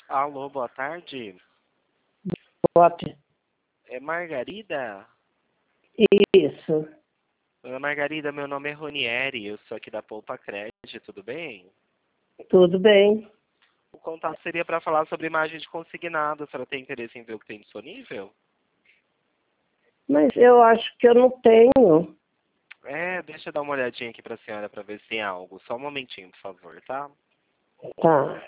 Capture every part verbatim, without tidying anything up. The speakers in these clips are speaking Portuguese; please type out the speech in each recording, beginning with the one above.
Alô, boa tarde. Bote. É Margarida? Isso. Dona Margarida, meu nome é Ronieri, eu sou aqui da Poupa Crédito, tudo bem? Tudo bem. O contato seria para falar sobre imagem de consignado. A senhora tem interesse em ver o que tem disponível? Mas eu acho que eu não tenho. É, deixa eu dar uma olhadinha aqui para a senhora para ver se tem algo. Só um momentinho, por favor, tá? Tá.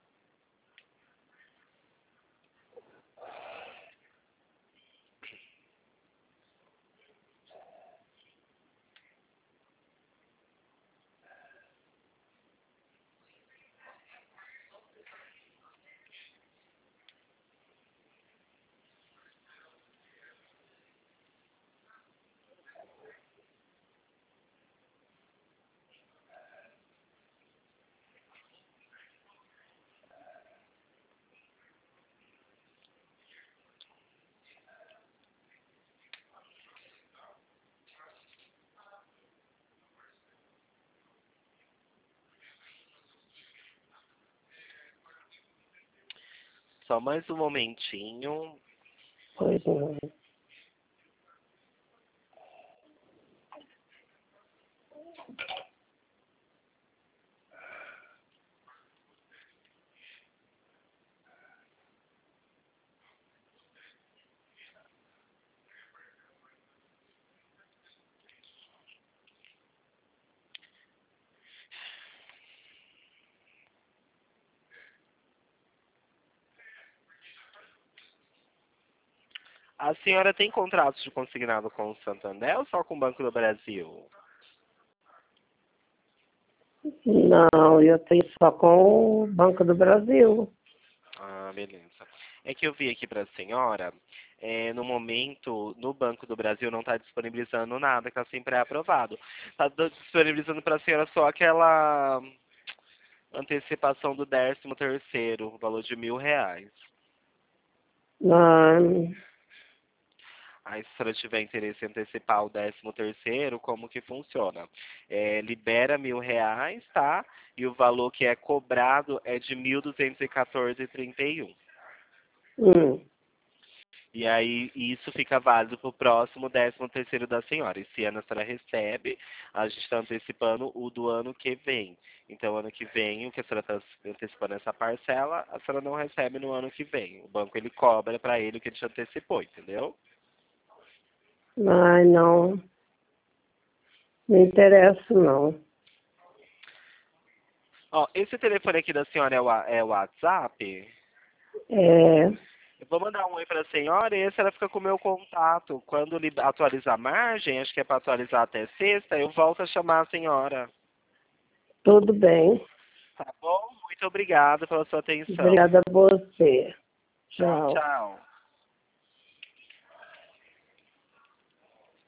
Só mais um momentinho. Pois não. A senhora tem contratos de consignado com o Santander ou só com o Banco do Brasil? Não, eu tenho só com o Banco do Brasil. Ah, beleza. É que eu vi aqui para a senhora, é, no momento, no Banco do Brasil não está disponibilizando nada, que é sempre é aprovado. Está disponibilizando para a senhora só aquela antecipação do décimo terceiro, valor de mil reais. Não, Aí, se a senhora tiver interesse em antecipar o décimo terceiro, como que funciona? É, libera mil reais, tá? E o valor que é cobrado é de mil duzentos e quatorze reais e trinta e um. hum, E aí, isso fica válido para o próximo décimo terceiro da senhora. Esse ano a senhora recebe, a gente está antecipando o do ano que vem. Então, ano que vem, o que a senhora está antecipando essa parcela, a senhora não recebe no ano que vem. O banco, ele cobra para ele o que ele te antecipou, entendeu? ai, não. Não interessa, não. Ó, esse telefone aqui da senhora é o, wa- é o WhatsApp? É, Eu vou mandar um oi para a senhora e aí a senhora fica com o meu contato. Quando ele atualizar a margem, acho que é para atualizar até sexta, eu volto a chamar a senhora. tudo bem. Tá bom? Muito obrigado pela sua atenção. Obrigada a você. Tchau, Tchau. tchau.